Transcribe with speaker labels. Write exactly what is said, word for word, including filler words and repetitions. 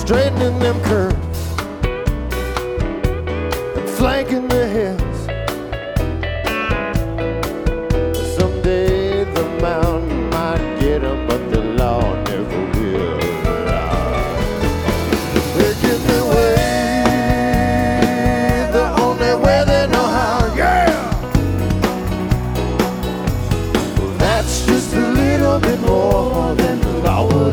Speaker 1: straightening them curves and flanking the hills. Someday the mountain might get them, but the law never will. They're getting away the only way they know how, yeah! Well, that's just a little bit more than the law would